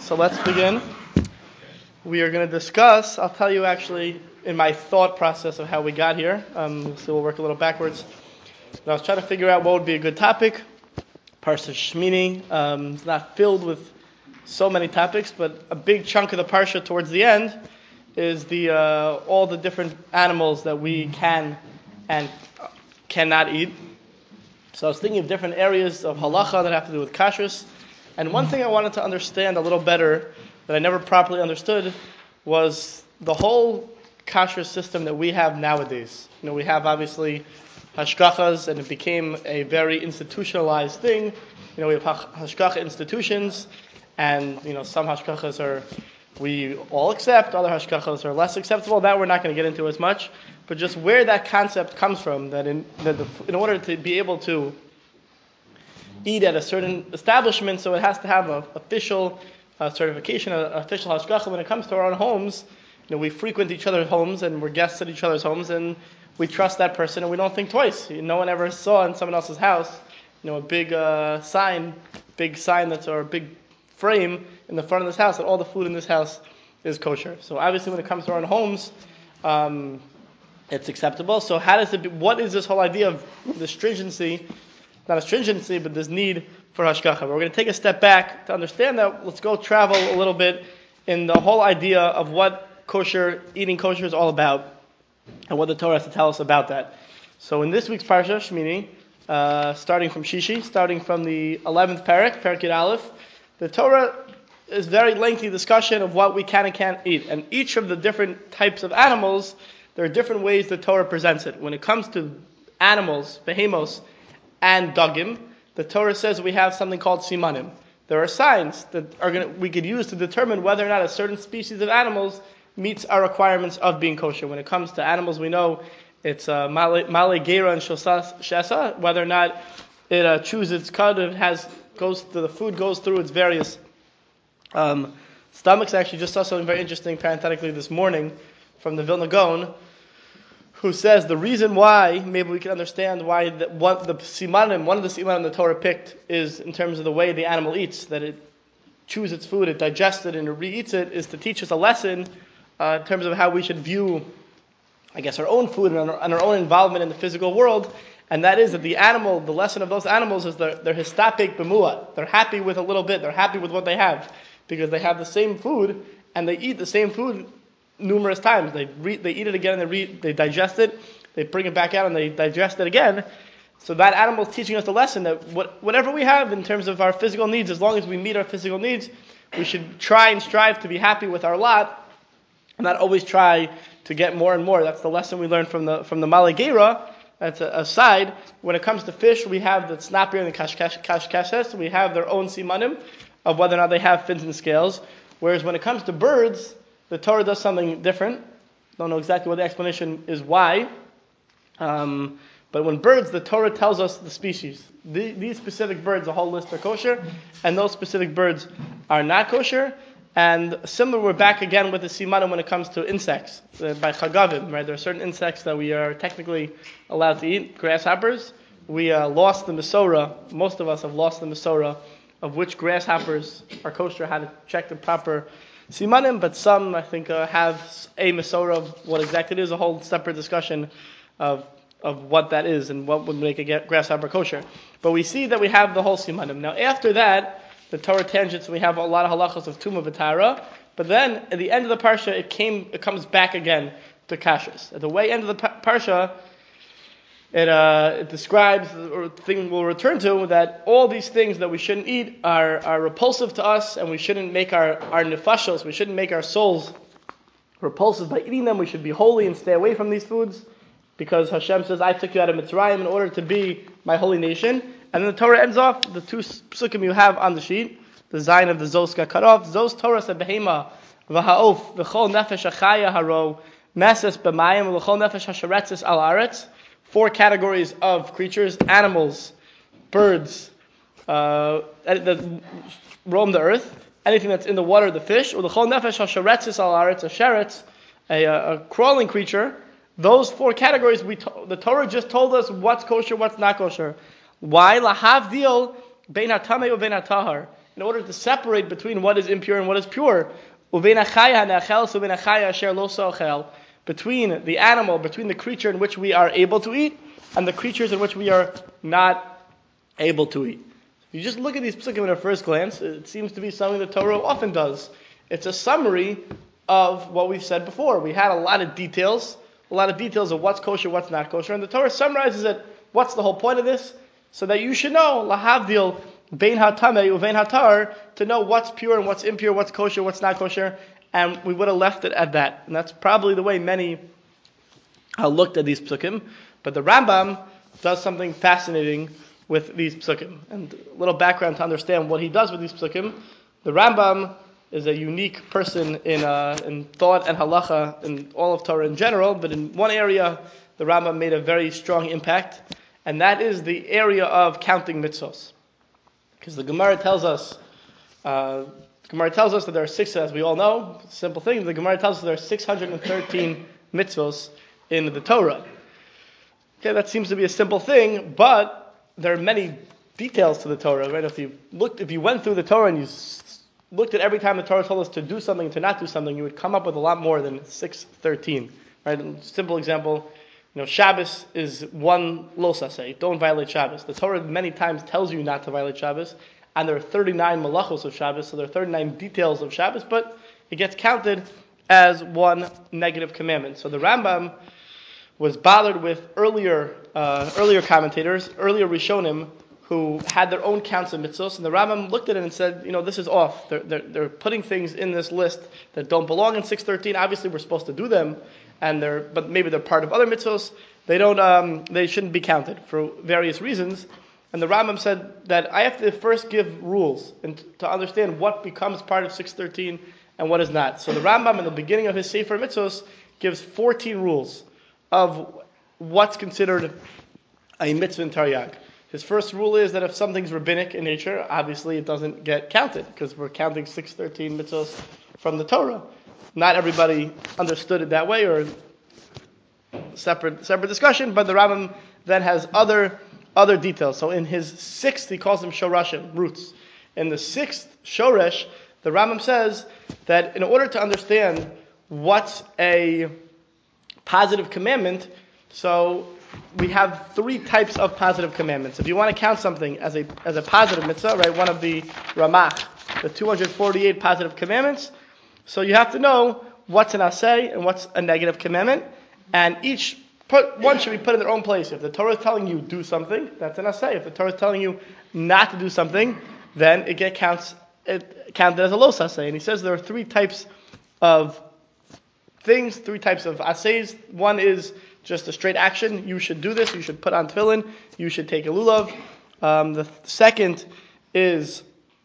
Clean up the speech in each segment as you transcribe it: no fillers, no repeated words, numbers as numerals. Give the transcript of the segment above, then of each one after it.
So let's begin. We are going to discuss, I'll tell you actually in my thought process of how we got here. So we'll work a little backwards. But I was trying to figure out what would be a good topic. Parsha Shmini. It's not filled with so many topics, but a big chunk of the Parsha towards the end is the all the different animals that we can and cannot eat. So I was thinking of different areas of halacha that have to do with kashrus. And one thing I wanted to understand a little better that I never properly understood was the whole kashrus system that we have nowadays. You know, we have obviously hashgachas, and it became a very institutionalized thing. You know, we have hashgacha institutions, and you know, some hashgachas we all accept, other hashgachas are less acceptable. That we're not going to get into as much, but just where that concept comes from, that in order to be able to eat at a certain establishment, so it has to have an official certification, an official hashgacha. When it comes to our own homes, you know, we frequent each other's homes and we're guests at each other's homes, and we trust that person and we don't think twice. No one ever saw in someone else's house, you know, a big sign that's, or a big frame in the front of this house that all the food in this house is kosher. So obviously, when it comes to our own homes, it's acceptable. So what is this whole idea of the stringency? Not a stringency, but this need for hashgacha. But we're going to take a step back to understand that. Let's go travel a little bit in the whole idea of what eating kosher is all about, and what the Torah has to tell us about that. So in this week's Parsha, Shmini, starting from Shishi, starting from the 11th parak, Parak Yud Aleph, the Torah is very lengthy discussion of what we can and can't eat. And each of the different types of animals, there are different ways the Torah presents it. When it comes to animals, behemos, and dagim, the Torah says we have something called simanim. There are signs that we could use to determine whether or not a certain species of animals meets our requirements of being kosher. When it comes to animals, we know it's male gera and shesa, whether or not it chews its cud, the food goes through its various stomachs. I actually just saw something very interesting, parenthetically, this morning from the Vilna Gaon, who says the reason why, maybe we can understand why one of the simanim the Torah picked is in terms of the way the animal eats, that it chews its food, it digests it, and it re-eats it, is to teach us a lesson in terms of how we should view, I guess, our own food and our own involvement in the physical world. And that is that the lesson of those animals is they're histapek b'muat. They're happy with a little bit. They're happy with what they have because they have the same food and they eat the same food numerous times. They eat it again and they digest it. They bring it back out and they digest it again. So that animal is teaching us the lesson that whatever we have in terms of our physical needs, as long as we meet our physical needs, we should try and strive to be happy with our lot and not always try to get more and more. That's the lesson we learned from the Male Gera. That's a side. When it comes to fish, we have the snapper and the kashkashes. We have their own simanim of whether or not they have fins and scales. Whereas when it comes to birds, the Torah does something different. Don't know exactly what the explanation is why. But when birds, the Torah tells us the species. These specific birds, a whole list are kosher, and those specific birds are not kosher. And similar, we're back again with the simanim when it comes to insects. By chagavim, right? There are certain insects that we are technically allowed to eat. Grasshoppers. We lost the Masorah. Most of us have lost the Masorah of which grasshoppers are kosher, how to check the proper simanim. But some, I think, have a Masorah of what exactly it is. A whole separate discussion of what that is and what would make a grasshopper kosher. But we see that we have the whole simanim. Now, after that, the Torah tangents, we have a lot of halachos of Tumah v'Tara, but then at the end of the parsha, it comes back again to kashrus. At the way end of the parsha, it describes, or the thing we'll return to, that all these things that we shouldn't eat are repulsive to us, and we shouldn't make our nefashos, we shouldn't make our souls repulsive by eating them. We should be holy and stay away from these foods, because Hashem says, I took you out of Mitzrayim in order to be my holy nation. And then the Torah ends off, the two psukim you have on the sheet, the Zayin of the Zos got cut off. Zos Torah said, Behema, V'ha'of, V'chol nefesh achaya haro, Meses b'mayim, V'chol nefesh hasharetzis al aretz. 4 categories of creatures: animals, birds, that roam the earth, anything that's in the water, the fish, or the V'chol nefesh hasharetzis al aretz, a sheretz, a crawling creature. Those 4 categories, the Torah just told us what's kosher, what's not kosher. Why? Lahavdil bein hatamei ubein hatahar. in order to separate between what is impure and what is pure. Between the animal, between the creature in which we are able to eat, and the creatures in which we are not able to eat. If you just look at these psukim at a first glance, it seems to be something the Torah often does. It's a summary of what we've said before. We had a lot of details of what's kosher, what's not kosher, and the Torah summarizes it. What's the whole point of this? So that you should know, lahavdil bein hatamei uvein hatar, to know what's pure and what's impure, what's kosher, what's not kosher, and we would have left it at that. And that's probably the way many looked at these psukim. But the Rambam does something fascinating with these psukim. And a little background to understand what he does with these psukim. The Rambam is a unique person in thought and halacha in all of Torah in general, but in one area the Rambam made a very strong impact, and that is the area of counting mitzvos. Because the Gemara tells us that there are six, as we all know, simple thing, the Gemara tells us there are 613 mitzvos in the Torah. Okay, that seems to be a simple thing, but there are many details to the Torah, right? If you went through the Torah and you looked at every time the Torah told us to do something and to not do something, you would come up with a lot more than 613. Right? A simple example, Shabbos is one lo saseh, don't violate Shabbos. The Torah many times tells you not to violate Shabbos, and there are 39 malachos of Shabbos, so there are 39 details of Shabbos, but it gets counted as one negative commandment. So the Rambam was bothered with earlier commentators, earlier Rishonim, who had their own counts of mitzvos, and the Rambam looked at it and said, this is off. They're putting things in this list that don't belong in 613. Obviously, we're supposed to do them, but maybe they're part of other mitzvos. They shouldn't be counted for various reasons. And the Rambam said that I have to first give rules and to understand what becomes part of 613 and what is not. So the Rambam, in the beginning of his Sefer Mitzvos, gives 14 rules of what's considered a mitzvah in Taryag. His first rule is that if something's rabbinic in nature, obviously it doesn't get counted, because we're counting 613 mitzvahs from the Torah. Not everybody understood it that way, or separate discussion, but the Rambam then has other details. So in his sixth, he calls them shorashim, roots. In the sixth shoresh, the Rambam says that in order to understand what's a positive commandment, so we have three types of positive commandments. If you want to count something as a positive mitzvah, right, one of the Ramach, the 248 positive commandments, so you have to know what's an aseh and what's a negative commandment, and one should be put in their own place. If the Torah is telling you do something, that's an aseh. If the Torah is telling you not to do something, then it counted as a los aseh. And he says there are three types of things, three types of asehs. One is just a straight action. You should do this. You should put on tefillin. You should take a lulav. The second is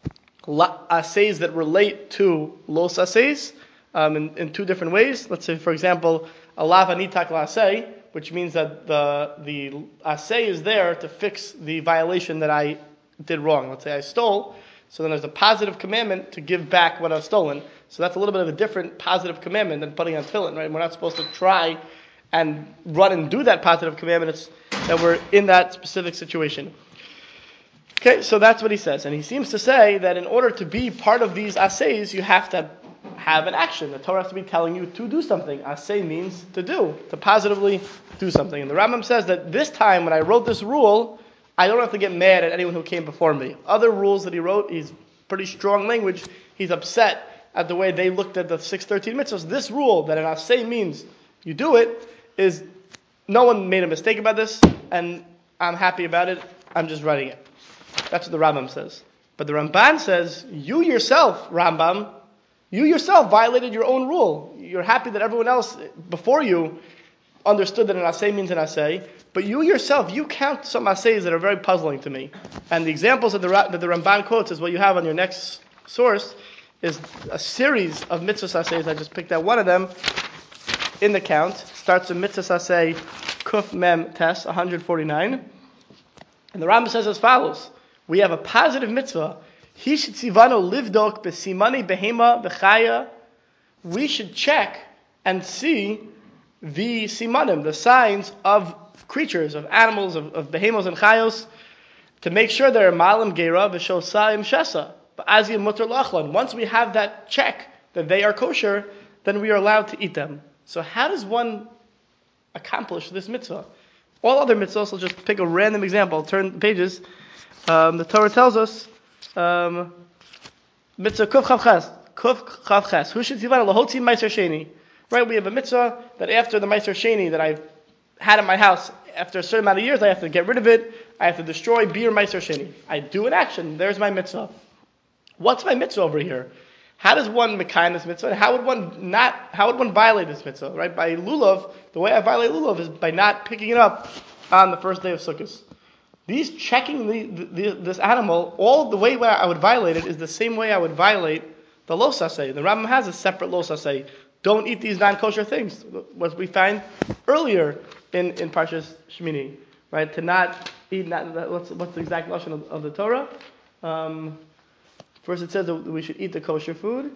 asehs that relate to los asehs in two different ways. Let's say, for example, alav anitak la'aseh, which means that the aseh is there to fix the violation that I did wrong. Let's say I stole, so then there's a positive commandment to give back what I've stolen. So that's a little bit of a different positive commandment than putting on tefillin, right? We're not supposed to try and run and do that positive commandment. It's that we're in that specific situation. Okay, so that's what he says. And he seems to say that in order to be part of these asehs, you have to have an action. The Torah has to be telling you to do something. Aseh means to do, to positively do something. And the Rambam says that this time when I wrote this rule, I don't have to get mad at anyone who came before me. Other rules that he wrote, he's pretty strong language. He's upset at the way they looked at the 613 mitzvahs. This rule that an aseh means you do it, is no one made a mistake about this, and I'm happy about it. I'm just writing it. That's what the Rambam says. But the Ramban says, you yourself, Rambam, you yourself violated your own rule. You're happy that everyone else before you understood that an aseh means an aseh, but you yourself, you count some asehs that are very puzzling to me. And the examples that the Ramban quotes is what you have on your next source, is a series of mitzvah asehs. I just picked out one of them in the count. Starts with mitzvah aseh kuf mem tes 149. And the Rambam says as follows: we have a positive mitzvah. He should sivano livdok besimani behema bechaya. We should check and see the simanim, the signs of creatures, of animals, of behemos and chayos, to make sure they're malam gera v'shosayim shesa, But azia mutar lachlan. Once we have that check that they are kosher, then we are allowed to eat them. So how does one accomplish this mitzvah? All other mitzvahs, I'll just pick a random example. I'll turn the pages. The Torah tells us, mitzvah kuf chav ches. Who should tivana lahotzi meiser sheni? Right, we have a mitzvah that after the meiser sheni that I've had in my house, after a certain amount of years, I have to get rid of it. I have to destroy beer meiser sheni. I do an action. There's my mitzvah. What's my mitzvah over here? How does one mekayim this mitzvah? How would one violate this mitzvah? Right? By lulav, the way I violate lulav is by not picking it up on the first day of Sukkot. These checking this animal, all the way where I would violate it is the same way I would violate the lo saseh. The Rambam has a separate lo saseh. Don't eat these non-kosher things. What we find earlier in Parshas Shmini, right? To not eat. What's the exact lashon of the Torah? First, it says that we should eat the kosher food.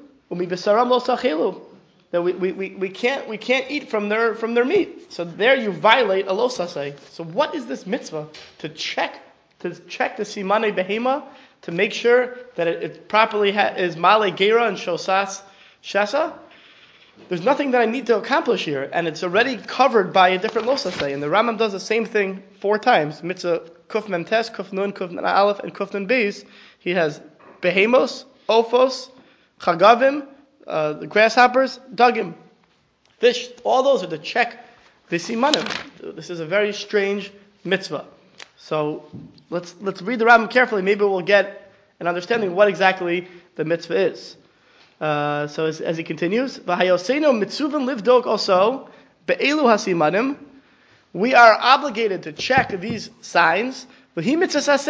That we can't eat from their meat. So there you violate a lo saseh. So what is this mitzvah? To check the simane behema to make sure that it properly is male gera and shosas shesa. There's nothing that I need to accomplish here, and it's already covered by a different lo saseh. And the Rambam does the same thing 4 times. Mitzvah kuf mem tes, kuf nun, kuf nun aleph, and kuf nun beis. He has behemos, ophos, chagavim, the grasshoppers, dugim, fish. All those are to check the simanim. This is a very strange mitzvah. So let's read the Rambam carefully. Maybe we'll get an understanding of what exactly the mitzvah is. So as he continues, v'hayosenu mitzuvim livdok also be'elu hasimanim. We are obligated to check these signs. In the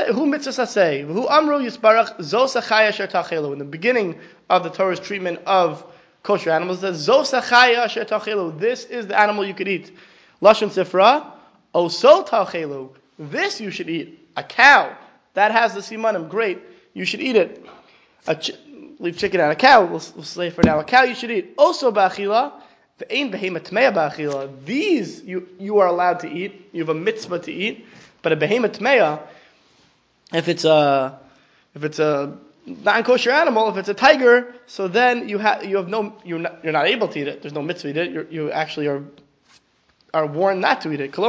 beginning of the Torah's treatment of kosher animals, it says, this is the animal you could eat. Lashon Sifra, oso talchelu, this you should eat. A cow, that has the simanim, great, you should eat it. Leave chicken out, a cow, we'll say for now, a cow you should eat. Oso ba'achila, ve'ein behema tmeya ba'achila, these you are allowed to eat, you have a mitzvah to eat, but a behema tmeya, if it's a non-kosher animal, if it's a tiger, so then you're not able to eat it. There's no mitzvah to eat it. You actually are warned not to eat it. The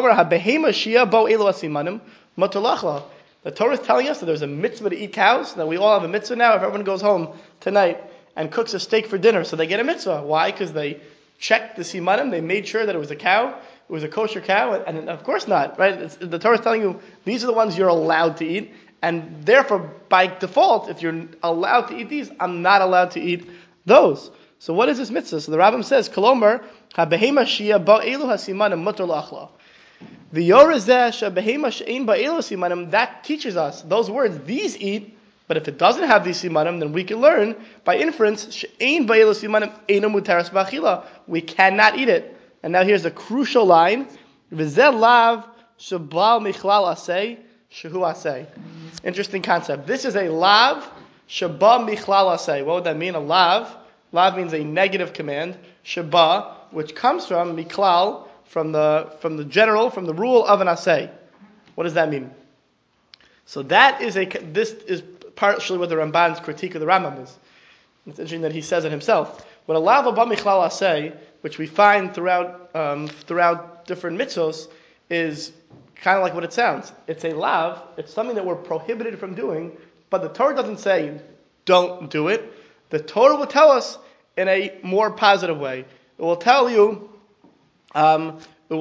Torah is telling us that there's a mitzvah to eat cows. That we all have a mitzvah now. If everyone goes home tonight and cooks a steak for dinner, so they get a mitzvah. Why? Because they checked the simanim. They made sure that it was a cow. It was a kosher cow, and of course not, right? The Torah is telling you these are the ones you're allowed to eat. And therefore, by default, if you're allowed to eat these, I'm not allowed to eat those. So what is this mitzvah? So the Rambam says, Kolomer, ha-behema shia ba'elu ha-simanim mutar la'achla. The yorizeh ha-behema she'ein ba'elu ha-simanim, that teaches us, those words, these eat, but if it doesn't have these simanim, then we can learn, by inference, she'ein ba'elu ha-simanim eino mutaras ba'achila. We cannot eat it. And now here's a crucial line, v'zeh lav she'bal michlal aseh, shehu aseh. Interesting concept. This is a lav shaba michlal aseh. What would that mean? A lav. Lav means a negative command. Shaba, which comes from miklal, from the general, from the rule of an aseh. What does that mean? So this is partially what the Ramban's critique of the Rambam is. It's interesting that he says it himself. What a lav haba michlal aseh, which we find throughout different mitzvos, is kind of like what it sounds. It's a lav. It's something that we're prohibited from doing, but the Torah doesn't say don't do it. The Torah will tell us in a more positive way. It will tell you, oso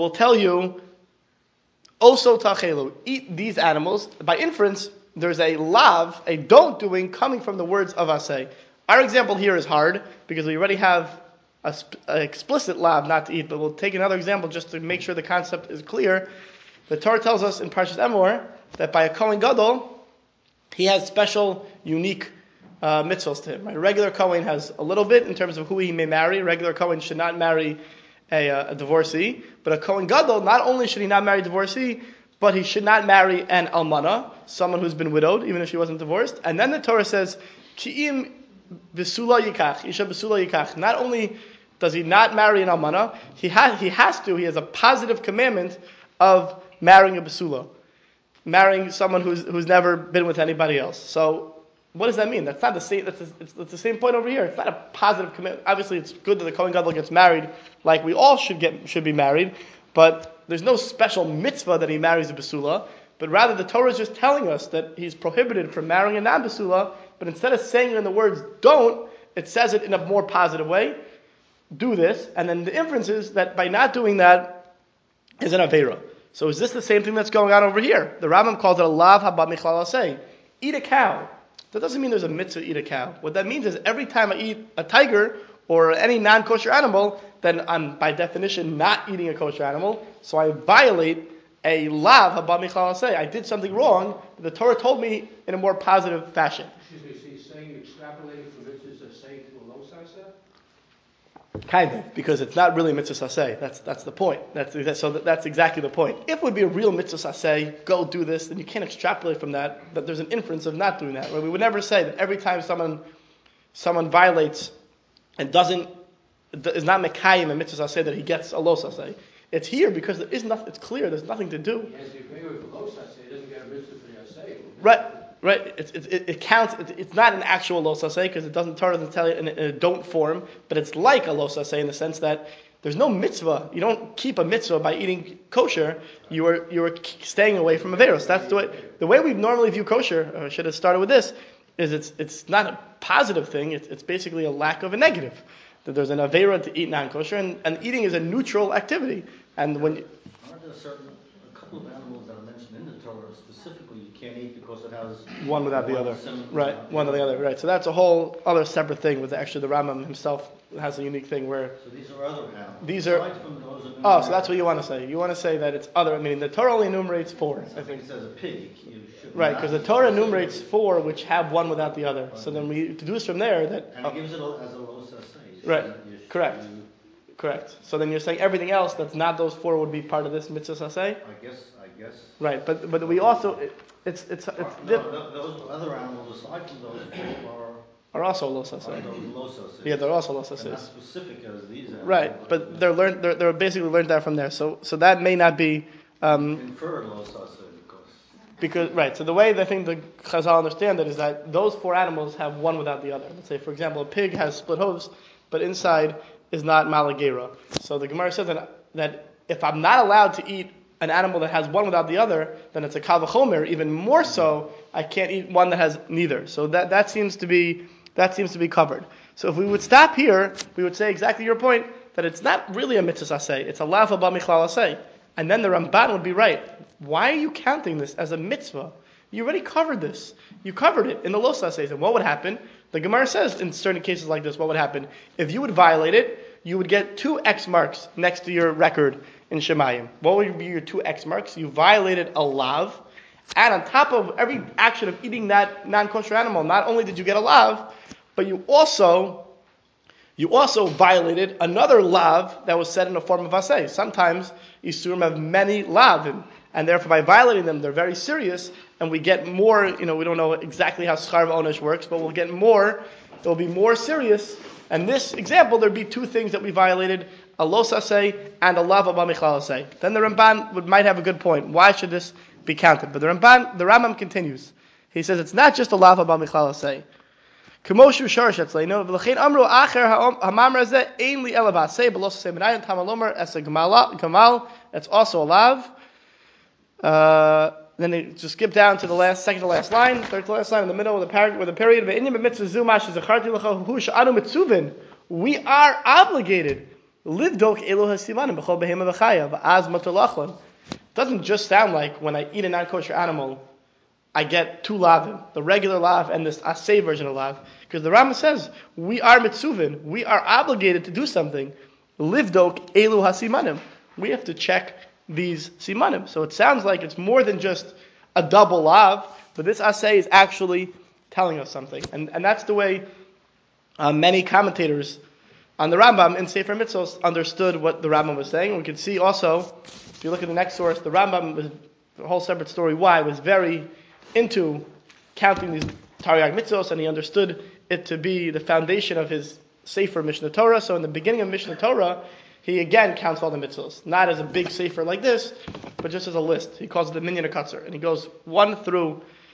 tachelu, eat these animals. By inference, there's a lav, a don't doing, coming from the words of aseh. Our example here is hard because we already have an explicit lav not to eat, but we'll take another example just to make sure the concept is clear. The Torah tells us in Parshas Emor that by a Kohen Gadol, he has special, unique mitzvahs to him. A regular Kohen has a little bit in terms of who he may marry. A regular Kohen should not marry a divorcee. But a Kohen Gadol, not only should he not marry a divorcee, but he should not marry an almana, someone who's been widowed, even if she wasn't divorced. And then the Torah says, Ki'im v'sula yikach, isha v'sula yikach. Not only does he not marry an almana, he has a positive commandment of marrying a basula, marrying someone who's never been with anybody else. So What does that mean? That's not the same. It's the same point over here. It's not a positive commitment. Obviously, it's good that the Kohen Gadol gets married, like we all should be married. But there's no special mitzvah that he marries a basula. But rather, the Torah is just telling us that he's prohibited from marrying a non-basula. But instead of saying it in the words "don't," it says it in a more positive way. Do this, and then the inference is that by not doing that is an avera. So is this the same thing that's going on over here? The Rambam calls it a lav haba michlal aseh. Eat a cow. That doesn't mean there's a mitzvah to eat a cow. What that means is every time I eat a tiger or any non-kosher animal, then I'm by definition not eating a kosher animal. So I violate a lav haba michlal aseh. I did something wrong, but the Torah told me in a more positive fashion. Excuse me, so you're saying you're extrapolating from mitzvahs aseh to a lo saseh? Kind of, because it's not really mitzvah saseh. That's the point. That's exactly the point. If it would be a real mitzvah saseh, go do this, then you can't extrapolate from that there's an inference of not doing that. Right? We would never say that every time someone violates and is not mekayim a mitzvah saseh that he gets a lo saseh. It's here because there is nothing. It's clear. There's nothing to do. He has the agreement for lo saseh. He doesn't get a mitzvah for the aseh. Right. It counts. It's not an actual lo saseh because Torah doesn't tell you in a don't form, but it's like a lo saseh in the sense that there's no mitzvah. You don't keep a mitzvah by eating kosher. You are staying away from averos. That's the way we normally view kosher. Or I should have started with this. Is it's not a positive thing. It's basically a lack of a negative. That there's an avera to eat non-kosher, and eating is a neutral activity. And when aren't there a couple of animals that are mentioned in the Torah specifically you can't eat because it has one without the other, right? One or the other, right? So that's a whole other separate thing. With actually the Rambam himself has a unique thing where. So these are other animals. These are. So that's what you want to say. You want to say that it's other. I mean, the Torah only enumerates 4. I think it says a pig. Right, because the Torah enumerates 4 which have one without the other. So then we deduce from there that. And it gives it as a lo saseh. Right. Correct. So then you're saying everything else that's not those 4 would be part of this mitzvah saseh? I guess. Right, but we also those other animals aside from those are also lo saseh. Yeah, they're also lo saseh. Not specific as these animals. Right, but they're basically learned that from there. So that may not be inferred lo saseh because right. So the way I think the Chazal understand it is that those 4 animals have one without the other. Let's say, for example, a pig has split hooves, but inside is not malagera. So the Gemara says that if I'm not allowed to eat an animal that has one without the other, then it's a kal v'chomer. Even more so, I can't eat one that has neither. So that seems to be covered. So if we would stop here, we would say exactly your point that it's not really a mitzvah saseh. It's a lav haba michlal aseh. And then the Ramban would be right. Why are you counting this as a mitzvah? You already covered this. You covered it in the lo saseh. And what would happen? The Gemara says in certain cases like this, what would happen? If you would violate it, you would get 2 X marks next to your record in Shemayim. What would be your 2 X marks? You violated a lav, and on top of every action of eating that non-kosher animal, not only did you get a lav, but you also violated another lav that was said in the form of aseh. Sometimes Yisurim have many lav, and therefore by violating them, they're very serious, and we get more, we don't know exactly how schar v'onesh works, but we'll get more, it'll be more serious. And this example, there'd be 2 things that we violated, a lo saseh and a lav haba michlal aseh. Then the Ramban might have a good point. Why should this be counted? But the Rambam continues. He says it's not just a lav haba michlal aseh. K'moshu sharash etzleinu v'lechein amru acher hamamar hazeh ein li ela b'aseh b'lo saseh b'nayin tamalomer es a gamal. It's also a lav. Then they just skip down to the second to last line, third to last line in the middle of the paragraph with the period. We are obligated. It doesn't just sound like when I eat a non-kosher animal, I get 2 lavim, the regular lav and this aseh version of lav. Because the Rambam says, we are mitzuvin, we are obligated to do something. Livdok elu hasimanim. We have to check these simanim. So it sounds like it's more than just a double lav, but this aseh is actually telling us something. And that's the way many commentators on the Rambam in Sefer Mitzvos understood what the Rambam was saying. We can see also, if you look at the next source, the Rambam was a whole separate story why, was very into counting these Taryag Mitzvos, and he understood it to be the foundation of his Sefer Mishnah Torah. So in the beginning of Mishnah Torah, he again counts all the mitzvos, not as a big sefer like this, but just as a list. He calls it the Minyan HaKatzar, and he goes 1 through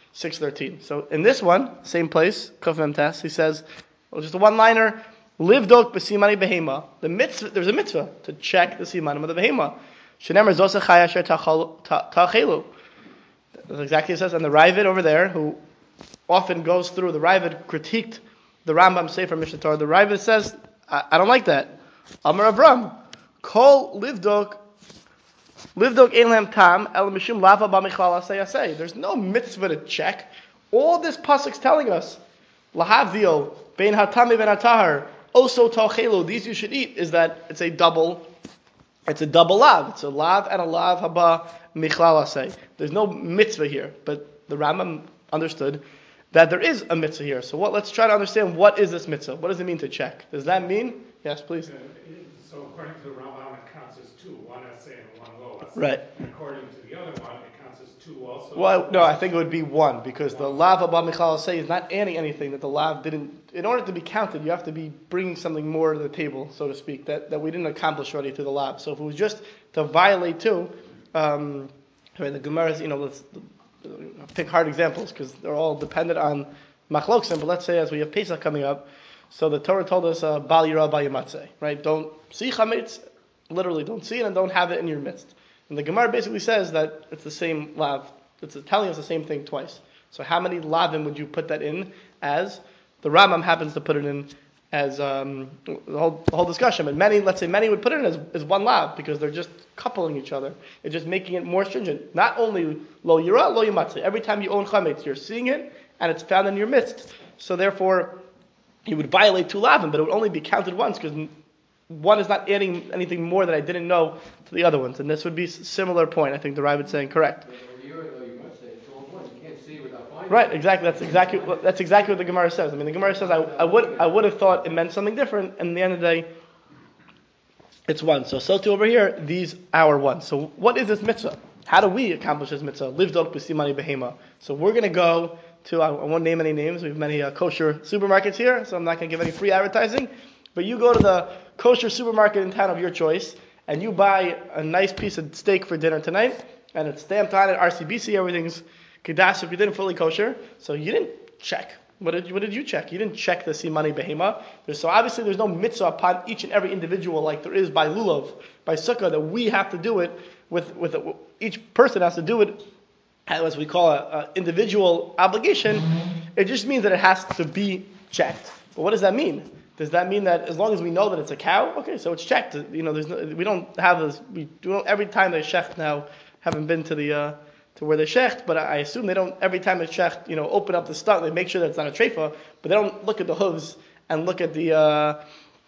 6:13. So in this one, same place, Kuf Mem Tes, he says, well, just a one-liner, Livdok b'simani behema. The mitzvah, there's a mitzvah to check the simanim of the behema. Shenemar zosa chaya asher tachelu. That's exactly what it says. And the Ravid over there, who often goes through, the Ravid critiqued the Rambam Sefer Mishnah Torah. The Ravid says, I don't like that. Amar Avram, Kol livdok Elam Tam El Mishum Lava Bamichlal Asay. There's no mitzvah to check. All this pasuk's telling us, Lahavdil Bein Hatami Ben Hatahar Oso Tachelu. These you should eat. Is that it's a double lav. It's a lav and a lav haba michlal asay. There's no mitzvah here, but the Rambam understood that there is a mitzvah here. So let's try to understand what is this mitzvah. What does it mean to check? Does that mean? Yes, please. So according to the Rambam, it counts as two, one essay and one low essay. Right. And according to the other one, it counts as two also. Well, no, I think it would be one, because the lav haba michlal asay is not adding anything that the lav didn't. In order to be counted, you have to be bringing something more to the table, so to speak, that we didn't accomplish already through the lav. So if it was just to violate two, the Gemara, let's pick hard examples because they're all dependent on machloksim. But let's say as we have Pesach coming up, so the Torah told us bal yira bal yamatzeh, right? Don't see chametz, literally don't see it and don't have it in your midst. And the Gemara basically says that it's the same lav. It's telling us the same thing twice. So how many lavim would you put that in as? The Rambam happens to put it in as the whole discussion. But many would put it in as one lav because they're just coupling each other. It's just making it more stringent. Not only lo yira, lo yamatzeh. Every time you own chametz, you're seeing it and it's found in your midst. So therefore, you would violate two lavim, but it would only be counted once because one is not adding anything more that I didn't know to the other ones. And this would be a similar point. I think the Ravid is saying correct. Right, exactly. That's exactly what the Gemara says. I mean, the Gemara says I would have thought it meant something different, and at the end of the day, it's one. So too over here, these are one. So what is this mitzvah? How do we accomplish this mitzvah? Livdok b'simani behema. So we're going to go to, I won't name any names. We have many kosher supermarkets here, so I'm not going to give any free advertising. But you go to the kosher supermarket in town of your choice, and you buy a nice piece of steak for dinner tonight, and it's stamped on it, RCBC, everything's Kedash, if you didn't fully kosher, so you didn't check. What did you check? You didn't check the simani behema. So obviously there's no mitzvah upon each and every individual like there is by lulav, by sukkah, that we have to do it with each person has to do it as we call an individual obligation. It just means that it has to be checked. But what does that mean? Does that mean that as long as we know that it's a cow, okay, so it's checked? We don't have this. We don't every time they shecht now. Haven't been to where they shecht, but I assume they don't every time they shecht, open up the stomach. They make sure that it's not a treifa, but they don't look at the hooves and look at the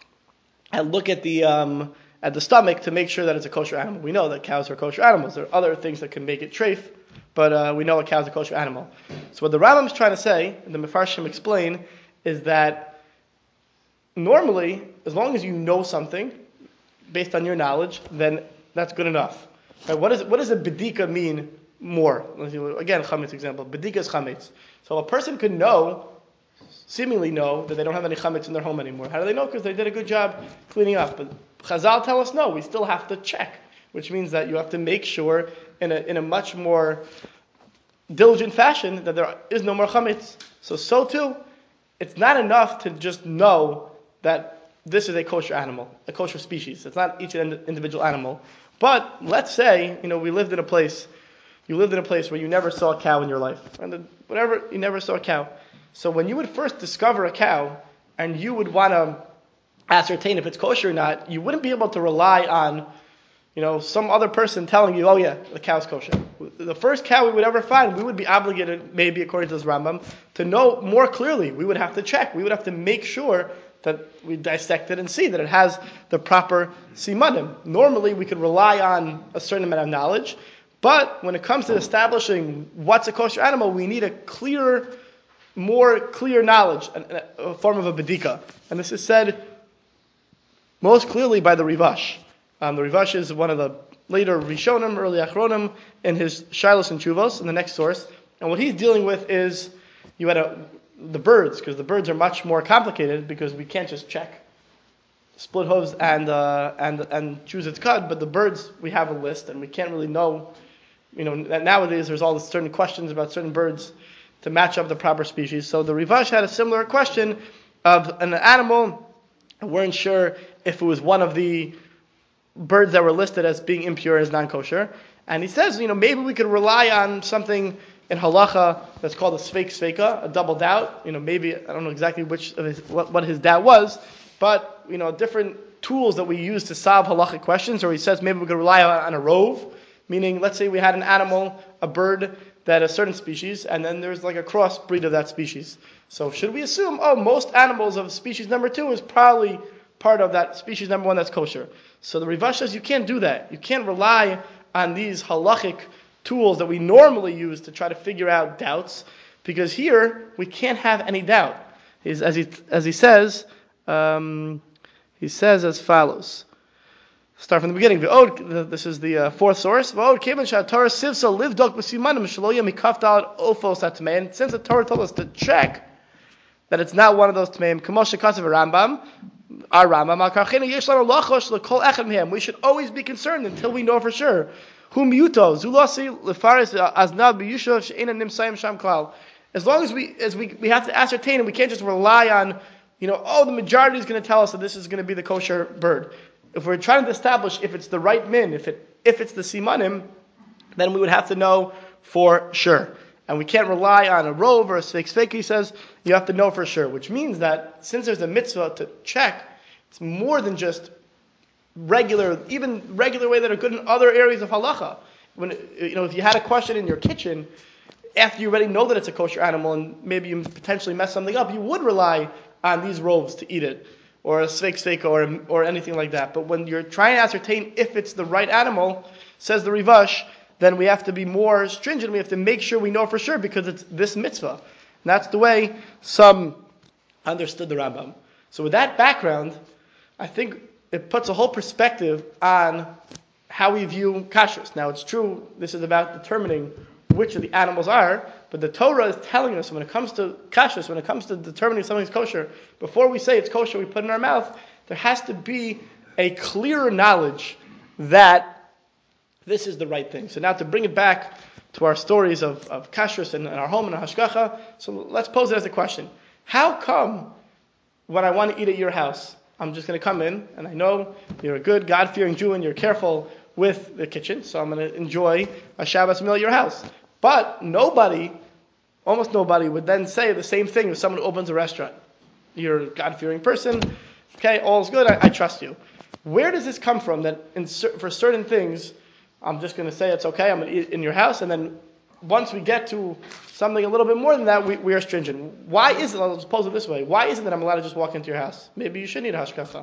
stomach to make sure that it's a kosher animal. We know that cows are kosher animals. There are other things that can make it treif, but we know a cow's a kosher animal. So what the Rambam is trying to say, and the Mefarshim explain, is that normally, as long as you know something based on your knowledge, then that's good enough. Right? What does a bedika mean? More. Again, chametz example. Bedika is chametz. So a person could seemingly know that they don't have any chametz in their home anymore. How do they know? Because they did a good job cleaning up. But Chazal tell us no. We still have to check, which means that you have to make sure in a much more diligent fashion that there is no more chametz. So too, it's not enough to just know that this is a kosher animal, a kosher species. It's not each individual animal. But let's say you lived in a place where you never saw a cow in your life. And you never saw a cow. So when you would first discover a cow, and you would want to ascertain if it's kosher or not, you wouldn't be able to rely on, some other person telling you, oh yeah, the cow's kosher. The first cow we would ever find, we would be obligated, maybe according to this Rambam, to know more clearly. We would have to check. We would have to make sure that we dissect it and see that it has the proper simanim. Normally, we could rely on a certain amount of knowledge, but when it comes to establishing what's a kosher animal, we need more clear knowledge, a form of a bedika. And this is said most clearly by the Rivash. The Rivash is one of the later Rishonim, early Achronim, in his Shilos and Chuvos, in the next source. And what he's dealing with is, you had the birds, because the birds are much more complicated, because we can't just check split hooves and choose its cut, but the birds, we have a list, and we can't really know. That nowadays there's all this certain questions about certain birds to match up the proper species. So the Rivash had a similar question of an animal. Weren't sure if it was one of the birds that were listed as being impure as non-kosher. And he says, maybe we could rely on something in halacha that's called a sveika, a double doubt. Maybe, I don't know exactly what his doubt was, but, different tools that we use to solve halachic questions. Or he says maybe we could rely on a rove, meaning let's say we had an animal, a bird, that a certain species, and then there's like a crossbreed of that species. So should we assume, most animals of species number 2 is probably part of that species number 1 that's kosher? So the Rivash says you can't do that. You can't rely on these halachic tools that we normally use to try to figure out doubts, because here we can't have any doubt. As he says as follows. Start from the beginning. This is the fourth source. And since the Torah told us to check that it's not one of those tmeim, our Rambam, we should always be concerned until we know for sure. As long as we have to ascertain, and we can't just rely on, the majority is going to tell us that this is going to be the kosher bird. If we're trying to establish if it's the right min, if it's the simanim, then we would have to know for sure. And we can't rely on a rove or a sveik. He says you have to know for sure, which means that since there's a mitzvah to check, it's more than just regular way that are good in other areas of halacha. When if you had a question in your kitchen, after you already know that it's a kosher animal and maybe you potentially mess something up, you would rely on these roves to eat it, or a sveik or anything like that. But when you're trying to ascertain if it's the right animal, says the Rivash, then we have to be more stringent. We have to make sure we know for sure because it's this mitzvah. And that's the way some understood the Rambam. So with that background, I think it puts a whole perspective on how we view kashrus. Now it's true, this is about determining which of the animals are, but the Torah is telling us when it comes to kashrus, when it comes to determining something's kosher, before we say it's kosher, we put it in our mouth, there has to be a clearer knowledge that this is the right thing. So now to bring it back to our stories of kashrus and our home and our hashgacha, so let's pose it as a question. How come when I want to eat at your house, I'm just going to come in, and I know you're a good, God-fearing Jew and you're careful with the kitchen, so I'm going to enjoy a Shabbos meal at your house. But almost nobody would then say the same thing if someone opens a restaurant. You're a God-fearing person, okay, all's good, I trust you. Where does this come from that for certain things, I'm just going to say it's okay, I'm going to eat in your house, and then once we get to something a little bit more than that, we are stringent. Why is it, let's pose it this way, why is it that I'm allowed to just walk into your house? Maybe you should need a hashgacha.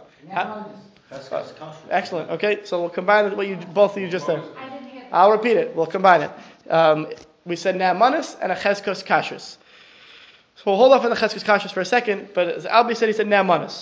Excellent, okay, so we'll combine what both of you just said. I'll repeat it, we'll combine it. We said na'amanis and a cheskos kashrus. So we'll hold off on the cheskos kashrus for a second, but as Albi said, he said na'amanis.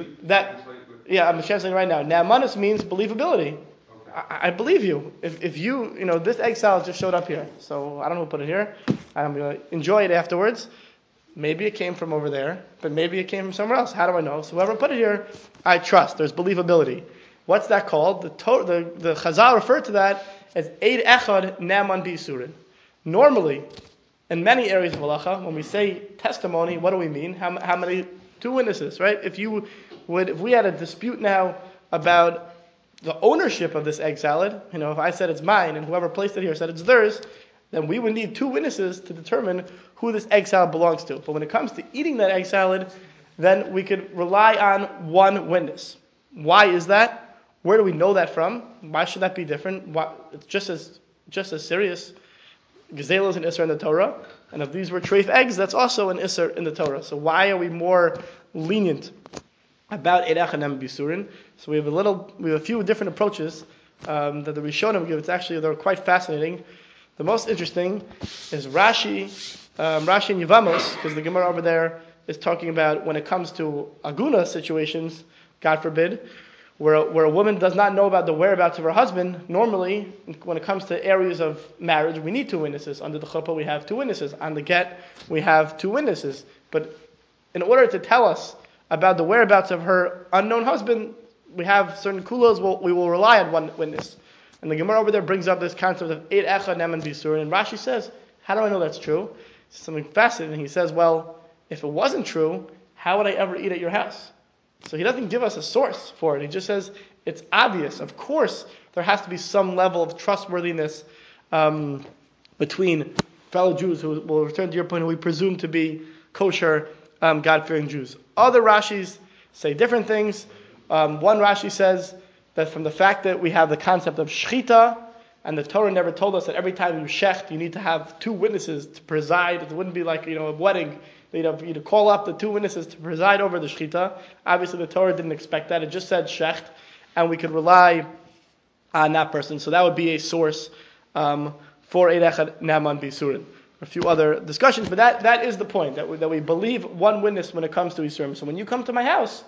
I'm translating right now. Na'amanis means believability. I believe you. If you, this egg salad just showed up here, so I don't know who put it here. I'm going to enjoy it afterwards. Maybe it came from over there, but maybe it came from somewhere else. How do I know? So whoever put it here, I trust. There's believability. What's that called? The Chazal referred to that as Eid Echad Na'aman B'Yisurin. Normally, in many areas of halacha, when we say testimony, what do we mean? How many? 2 witnesses, right? If we had a dispute now about the ownership of this egg salad, if I said it's mine and whoever placed it here said it's theirs, then we would need 2 witnesses to determine who this egg salad belongs to. But when it comes to eating that egg salad, then we could rely on 1 witness. Why is that? Where do we know that from? Why should that be different? It's just as serious. Gazelle is an Isser in the Torah, and if these were treif eggs, that's also an Isser in the Torah. So why are we more lenient about Eid Echad Na'aman B'Yisurin? So we have a few different approaches that the Rishonim give. They're quite fascinating. The most interesting is Rashi and Yevamos, because the Gemara over there is talking about when it comes to aguna situations, God forbid, where a woman does not know about the whereabouts of her husband. Normally, when it comes to areas of marriage, we need 2 witnesses. Under the chuppah, we have 2 witnesses. On the get, we have 2 witnesses. But in order to tell us about the whereabouts of her unknown husband, we have certain kulos, we will rely on 1 witness. And the Gemara over there brings up this concept of Eid Echad Na'aman B'Yisurin. And Rashi says, how do I know that's true? something fascinating. He says, well, if it wasn't true, how would I ever eat at your house? So he doesn't give us a source for it. He just says, it's obvious. Of course, there has to be some level of trustworthiness between fellow Jews who will return to your point, who we presume to be kosher, God-fearing Jews. Other Rashis say different things. One Rashi says that from the fact that we have the concept of shechita, and the Torah never told us that every time you shecht, you need to have two witnesses to preside. It wouldn't be like, a wedding. You'd call up the two witnesses to preside over the shechita. Obviously, the Torah didn't expect that. It just said shecht, and we could rely on that person. So that would be a source for Eid Echad Naaman Bisurin. A few other discussions, but that is the point, that we believe one witness when it comes to Yisurim. So when you come to my house,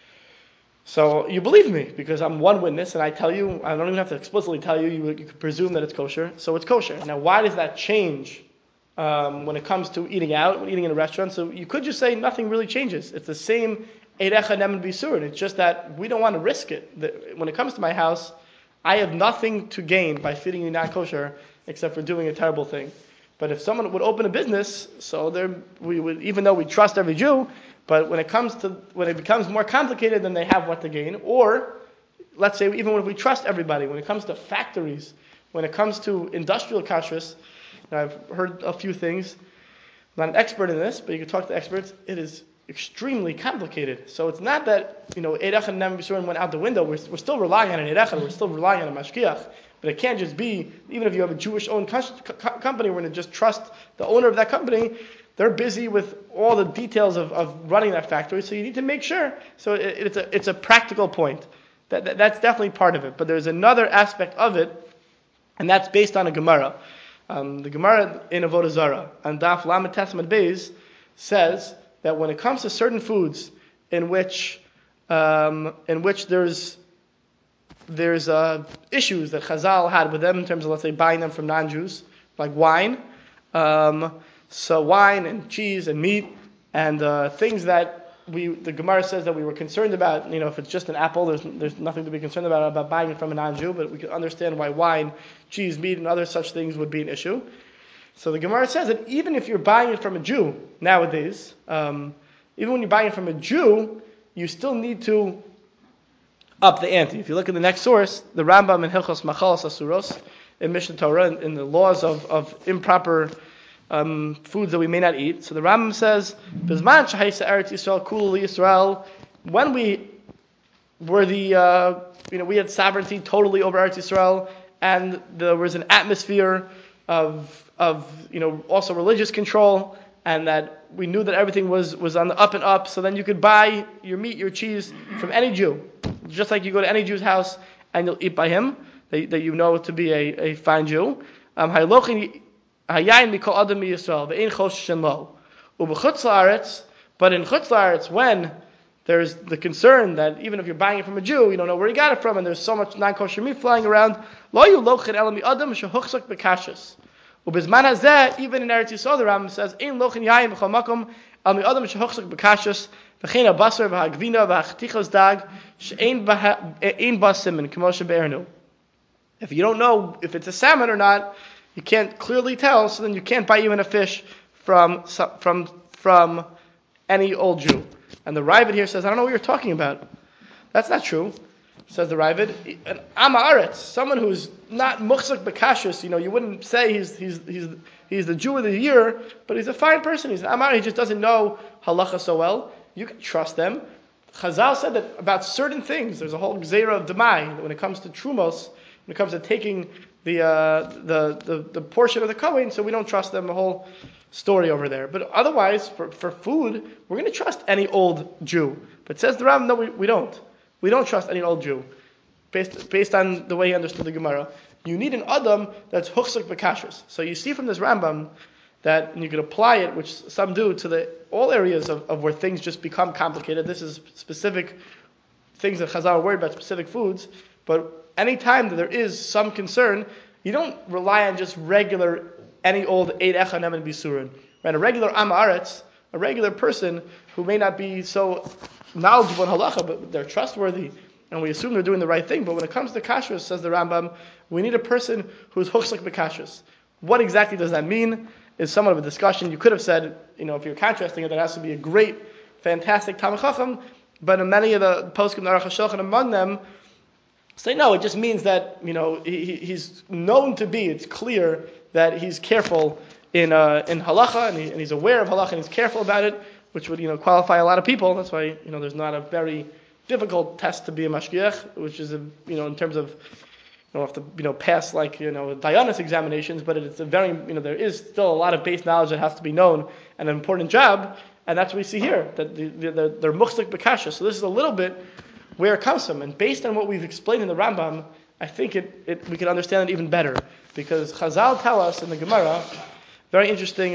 so you believe me, because I'm one witness, and I tell you, I don't even have to explicitly tell you, you could presume that it's kosher, so it's kosher. Now, why does that change when it comes to eating out, eating in a restaurant? So you could just say nothing really changes. It's the same Eid Echad Naaman Bisurin. It's just that we don't want to risk it. When it comes to my house, I have nothing to gain by feeding you not kosher, except for doing a terrible thing. But if someone would open a business, we would, even though we trust every Jew, but when it becomes more complicated, then they have what to gain. Or, let's say, even if we trust everybody, when it comes to factories, when it comes to industrial kashrus, I've heard a few things. I'm not an expert in this, but you can talk to experts. It is extremely complicated. So it's not that, Eid Echad Naaman Bisurin went out the window. We're still relying on an Eid Echad. We're still relying on a mashgiach. But it can't just be, even if you have a Jewish-owned company, we're going to just trust the owner of that company. They're busy with all the details of running that factory, so you need to make sure. So it's a practical point. That's definitely part of it. But there's another aspect of it, and that's based on a Gemara. The Gemara in Avodah Zarah, on Daf Lamed Tesman Beis, says that when it comes to certain foods in which there's issues that Chazal had with them in terms of, let's say, buying them from non-Jews, like wine. So wine and cheese and meat and things that the Gemara says that we were concerned about. If it's just an apple, there's nothing to be concerned about buying it from a non-Jew, but we can understand why wine, cheese, meat, and other such things would be an issue. So the Gemara says that even if you're buying it from a Jew nowadays, even when you're buying it from a Jew, you still need to up the ante. If you look at the next source, the Rambam in Hilchos Machalas Asuros, in Mishnah Torah, in the laws of improper foods that we may not eat. So the Rambam says, "Bizman shahisa Eretz Yisrael kulu Yisrael." When we were we had sovereignty totally over Eretz Yisrael, and there was an atmosphere of also religious control, and that we knew that everything was on the up and up. So then you could buy your meat, your cheese from any Jew, just like you go to any Jew's house and you'll eat by him, that you know to be a fine Jew. But in Chutz La'aretz, when there's the concern that even if you're buying it from a Jew, you don't know where he got it from, and there's so much non-kosher meat flying around, even in Eretz Yisrael, the Rambam says, Ein lochin yayin b'chol makom al mi'adam shehochzak b'kashus v'chein ha'basar v'ha'gvina v'ha'chtichas dag she'ein ba siman k'mo she'be'ernu. If you don't know if it's a salmon or not, you can't clearly tell, so then you can't buy even a fish from any old Jew. And the Ravid here says, I don't know what you're talking about. That's not true. Says the Ravid, an Am Haaretz, someone who's not muchzak b'kashus, you wouldn't say he's the Jew of the year, but he's a fine person. He's an Am Haaretz, he just doesn't know halacha so well. You can trust them. Chazal said that about certain things, there's a whole gzeira of demai, when it comes to trumos, when it comes to taking the portion of the Kohen, so we don't trust them, the whole story over there. But otherwise, for food, we're going to trust any old Jew. But says the Rambam, no, we don't. We don't trust any old Jew, based on the way he understood the Gemara. You need an Adam that's huchzak b'kashrus. So you see from this Rambam that, and you could apply it, which some do, to all areas of where things just become complicated. This is specific things that Chazal are worried about, specific foods. But any time that there is some concern, you don't rely on just any old Eid Echad Naaman Bisurin. Right? A regular Am Haaretz, a regular person who may not be so knowledgeable in halacha, but they're trustworthy, and we assume they're doing the right thing. But when it comes to kashrus, says the Rambam, we need a person who's huchzak b'kashrus. What exactly does that mean? is somewhat of a discussion. You could have said, if you're contrasting it, that has to be a great, fantastic Talmid Chacham, but in many of the poskim, the Aruch HaShulchan among them, say no, it just means that, he's known to be, it's clear that he's careful in halacha, and he's aware of halacha, and he's careful about it, which would, qualify a lot of people. That's why, there's not a very difficult test to be a mashgiach, which is, in terms of, you don't have to, pass Dayanis examinations, but it's a very, there is still a lot of base knowledge that has to be known, and an important job, and that's what we see here, that they're muchzik b'kasha. So this is a little bit where it comes from, and based on what we've explained in the Rambam, I think we can understand it even better, because Chazal tell us in the Gemara, very interesting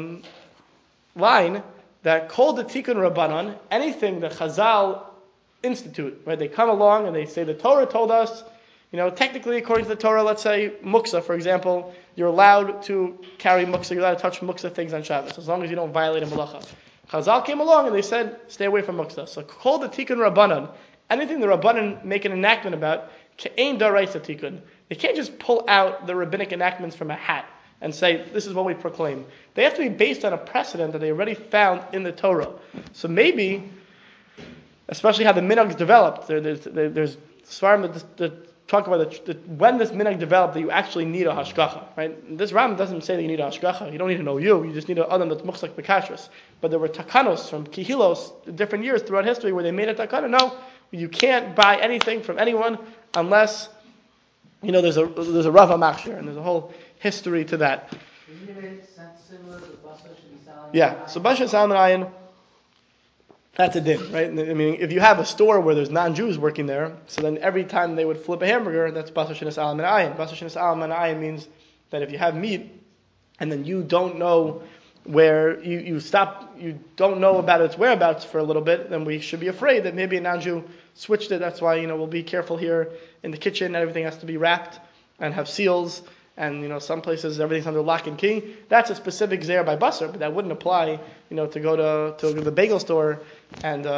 line, that kol de tikkun rabbanan, anything that Chazal institute, right? They come along and they say the Torah told us, technically according to the Torah, let's say muksa, for example, you're allowed to carry muksa, you're allowed to touch muksa things on Shabbos, as long as you don't violate a malacha. Chazal came along and they said, stay away from muksa. So kol de tikkun rabbanan, anything the rabbanan make an enactment about, ke'ein daraisa tikkun. They can't just pull out the rabbinic enactments from a hat and say, this is what we proclaim. They have to be based on a precedent that they already found in the Torah. So maybe, especially how the minhag developed, there's svarim that talk about when this minhag developed, that you actually need a hashgacha, right? This Ram doesn't say that you need a hashgacha. You don't need to know you just need an adam that's muchzak b'kashrus. But there were takanos from kihilos, different years throughout history, where they made a takana. No, you can't buy anything from anyone unless, there's a Rav HaMachshir, and there's a whole history to that. Isn't it similar to Basar Shebisal? Yeah, so Basar Salam and Ayin, that's a din, right? I mean, if you have a store where there's non-Jews working there, so then every time they would flip a hamburger, that's Basar Shenas Alam and Ayin. Basar Shenas Alam and Ayin means that if you have meat, and then you don't know where you don't know about its whereabouts for a little bit, then we should be afraid that maybe a non-Jew switched it. That's why, we'll be careful here in the kitchen, and everything has to be wrapped and have seals. And some places everything's under lock and key. That's a specific zera by basar, but that wouldn't apply, to go to the bagel store and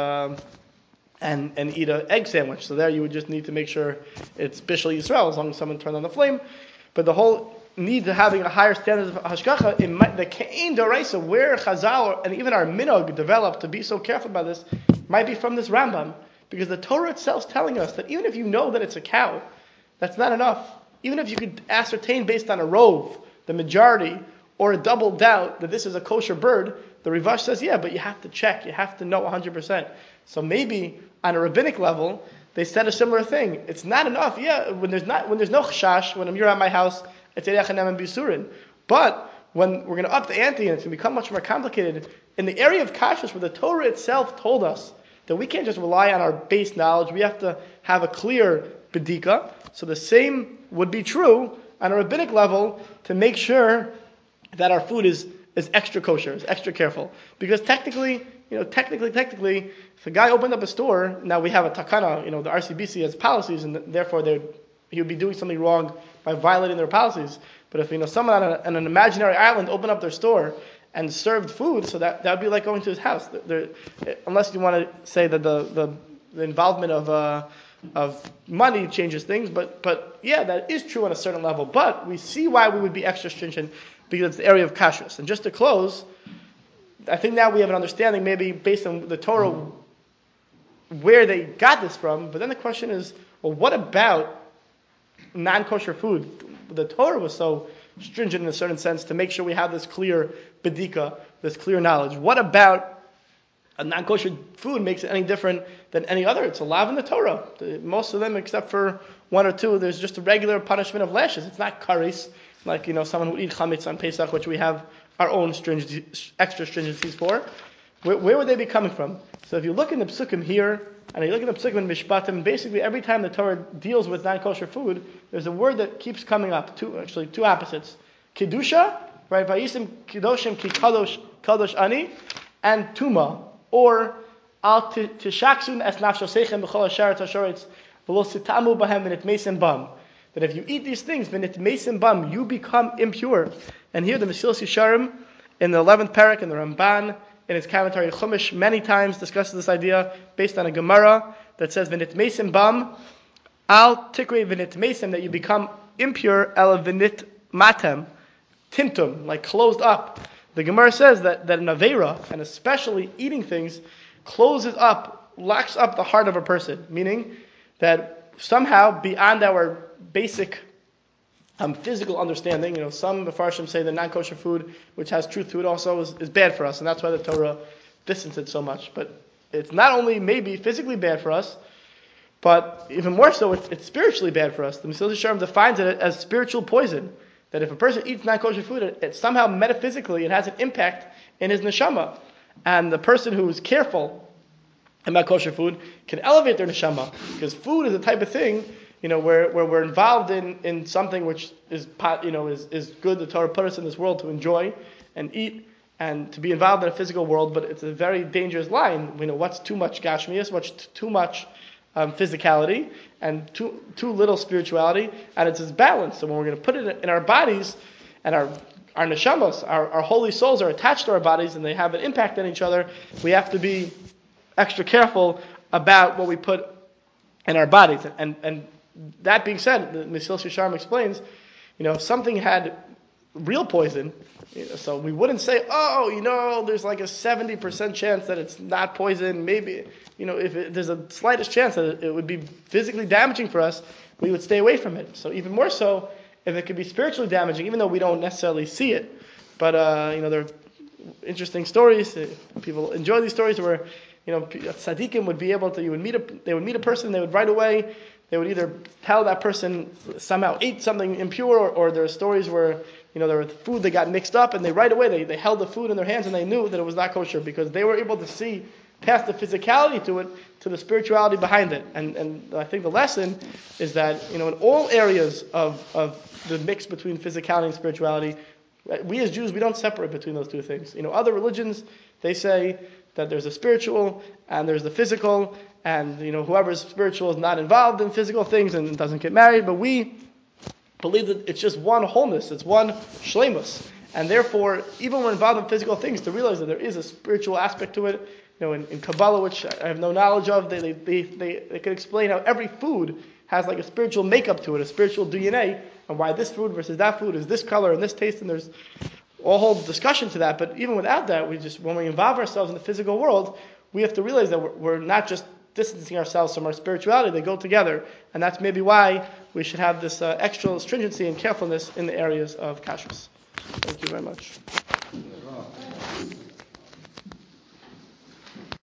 eat an egg sandwich. So there you would just need to make sure it's bishul Yisrael, as long as someone turned on the flame. But the whole need to having a higher standard of hashgacha, the ke'ein daraisa, where Chazal and even our minhag developed to be so careful about this, might be from this Rambam, because the Torah itself is telling us that even if you know that it's a cow, that's not enough. Even if you could ascertain based on a rove, the majority, or a double doubt that this is a kosher bird, the Rivash says, yeah, but you have to check, you have to know 100%. So maybe on a rabbinic level, they said a similar thing. It's not enough, when there's no chashash, when you're at my house, it's erechanem and bisurin. But when we're going to up the ante and it's going to become much more complicated, in the area of kashrus, where the Torah itself told us that we can't just rely on our base knowledge, we have to have a clear bedika. So the same would be true on a rabbinic level to make sure that our food is extra kosher, is extra careful. Because technically, if a guy opened up a store, now we have a takana, the RCBC has policies, and therefore he would be doing something wrong by violating their policies. But if someone on an imaginary island opened up their store and served food, so that would be like going to his house. Unless you want to say that the involvement of money changes things, but yeah, that is true on a certain level. But we see why we would be extra stringent, because it's the area of kashrus. And just to close, I think now we have an understanding, maybe based on the Torah, where they got this from. But then the question is, well, what about non-kosher food? The Torah was so stringent in a certain sense to make sure we have this clear bedika, this clear knowledge. What about a non-kosher food makes it any different than any other? It's allowed in the Torah. Most of them, except for one or two, there's just a regular punishment of lashes. It's not karis, like someone would eat chametz on Pesach, which we have our own extra stringencies for. Where would they be coming from? So if you look in the psukim here, and you look in the psukim in Mishpatim, basically every time the Torah deals with non-kosher food, there's a word that keeps coming up, two opposites. Kedusha, right? Vayisim kedoshim ki kadosh ani, and tuma, or al tishaksun es nafshosechem b'chol asher tashoretz v'lo sitamu bahem v'nit mesim bam. That if you eat these things, v'nit mesim bam, you become impure. And here the Mesilas Yesharim, in the 11th parak, in the Ramban, in his commentary Chumash, many times discusses this idea based on a Gemara that says v'nit mesim bam, al tikre v'nit mesim, that you become impure, el v'nit matem, timtum, like closed up. The Gemara says that an Aveira, and especially eating things, closes up, locks up the heart of a person, meaning that somehow beyond our basic physical understanding, some Mefarshim say that non-kosher food, which has truth to it also, is bad for us, and that's why the Torah distanced it so much. But it's not only maybe physically bad for us, but even more so, it's spiritually bad for us. The Mesilas Yesharim defines it as spiritual poison. That if a person eats non-kosher food, it somehow metaphysically it has an impact in his neshama. And the person who is careful about kosher food can elevate their neshama, because food is a type of thing, where we're involved in something which is good. The Torah put us in this world to enjoy and eat and to be involved in a physical world, but it's a very dangerous line. What's too much gashmias, what's too much physicality, and too little spirituality, and it's this balance. So when we're going to put it in our bodies, and our neshamas, our holy souls are attached to our bodies, and they have an impact on each other, we have to be extra careful about what we put in our bodies. And that being said, the Mesilas Yesharim explains, if something had real poison, so we wouldn't say, there's like a 70% chance that it's not poison. Maybe, if there's a slightest chance that it would be physically damaging for us, we would stay away from it. So even more so, if it could be spiritually damaging, even though we don't necessarily see it. But, there are interesting stories. People enjoy these stories where, tzaddikim would be able to, they would meet a person, they would right away, they would either tell that person somehow ate something impure, or there are stories where, there was food that got mixed up, and they right away, they held the food in their hands and they knew that it was not kosher, because they were able to see past the physicality to it, to the spirituality behind it. And I think the lesson is that, in all areas of the mix between physicality and spirituality, we as Jews, we don't separate between those two things. Other religions, they say that there's a spiritual and there's the physical, and whoever's spiritual is not involved in physical things and doesn't get married, but we believe that it's just one wholeness, it's one shleimus, and therefore, even when we're involved in physical things, to realize that there is a spiritual aspect to it. In Kabbalah, which I have no knowledge of, they can explain how every food has like a spiritual makeup to it, a spiritual DNA, and why this food versus that food is this color and this taste, and there's a whole discussion to that. But even without that, when we involve ourselves in the physical world, we have to realize that we're not just distancing ourselves from our spirituality, they go together. And that's maybe why we should have this extra stringency and carefulness in the areas of kashrus. Thank you very much.